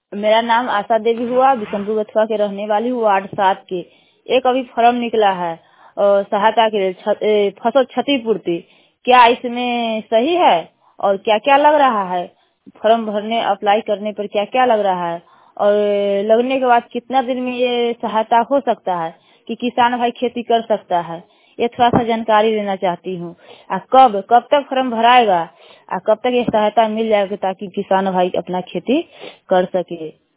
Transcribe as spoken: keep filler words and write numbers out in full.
मेरा नाम आशा देवी हुआ, बिशनपुर गथुआ के रहने वाली हूँ, वार्ड सात के। एक अभी फॉर्म निकला है और सहायता के लिए फसल क्षतिपूर्ति, क्या इसमें सही है और क्या क्या लग रहा है? फॉर्म भरने अप्लाई करने पर क्या क्या लग रहा है और लगने के बाद कितना दिन में ये सहायता हो सकता है कि किसान भाई खेती कर सकता है? ये थोड़ा सा जानकारी लेना चाहती हूँ। आ कब कब तक फॉर्म भराएगा, आ कब तक ये सहायता मिल जाएगी ताकि किसान भाई अपना खेती कर सके?